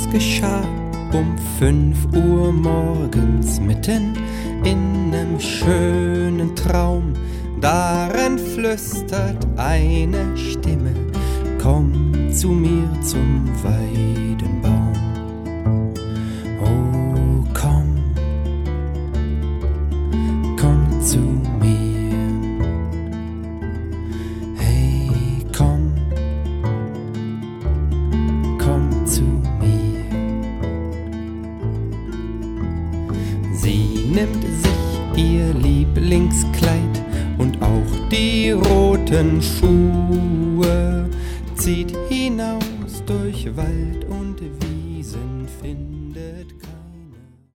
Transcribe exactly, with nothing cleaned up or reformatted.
geschah um fünf Uhr morgens, mitten in nem schönen Traum. Darin flüstert eine Stimme: Komm zu mir zum Weidenbaum. Oh, komm, komm zu mir. Hey, komm, komm zu mir. Sie nimmt sich ihr Lieblingskleid und auch die roten Schuhe, zieht hinaus durch Wald und Wiesen, findet